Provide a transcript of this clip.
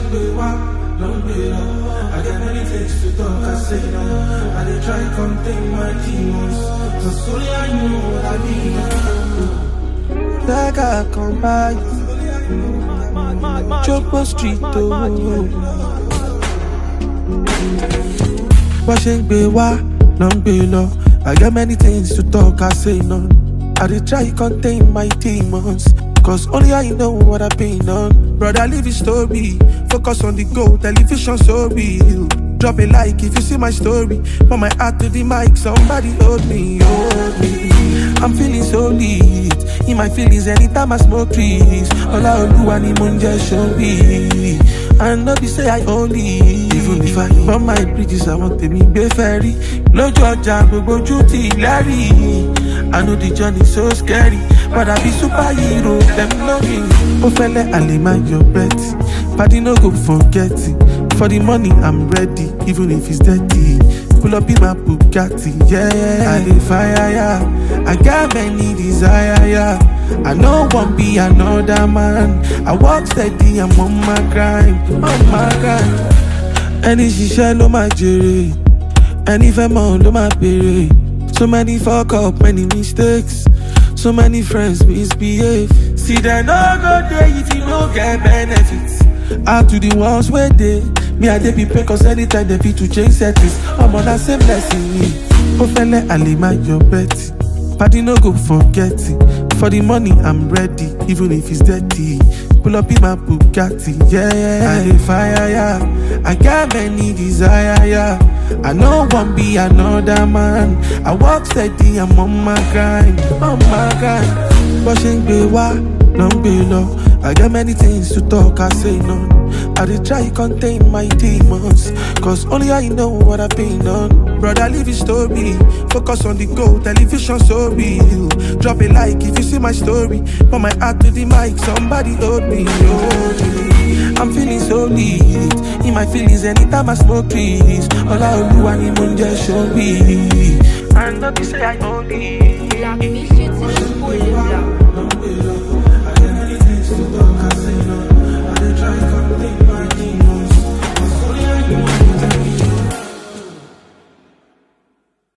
I got many things to talk, I say no. I dey try contain my demons, cause only I know what I need. Like I come by Chopo Street, Washing be wa, long below. I got many things to talk, I say no. I dey try contain my demons, cause only I know what I've been on. Brother, live your story. Focus on the goal, television so real. Drop a like if you see my story. Put my heart to the mic, somebody hold me, hold me. I'm feeling so lit, in my feelings anytime I smoke trees. All I do any munja show me. And not be say I only. Even if I burn my bridges, I want to be ferry. No Georgia, go duty, Larry. I know the journey so scary, but I be superhero, them know me. Oh fella, I lay my your bet. Party no go forget it. For the money, I'm ready, even if it's dirty. Pull up in my Bugatti, yeah. I dey fire, yeah. I got many desire, yeah. I know won't be another man. I walk steady, I'm on my grind, on my grind. Any shisha lo my jere, any femo lo my pere. So many fuck up, many mistakes. So many friends misbehave. See they no go there if you no get benefits. Out to the ones where they me I dey be pay, cause anytime they fit to change settings. I'm on that same blessing. Oh fella, I lay my your bet. Party no go forget it. For the money, I'm ready, even if it's dirty. Pull up in my Bugatti, yeah. I dey fire, yeah. I got many desire, yeah. I know won't be another man. I walk steady, I'm on my grind, on my grind. Washing be wa, long below. I got many things to talk, I say no. I dey try contain my demons, cause only I know what I've been on. Brother, live your story. Focus on the goal, television so real. Drop a like if you see my story. Put my heart to the mic, somebody hold me, hold me. I'm feeling so lit, in my feelings anytime I smoke trees. All I do I need munja show me. And not be say I only.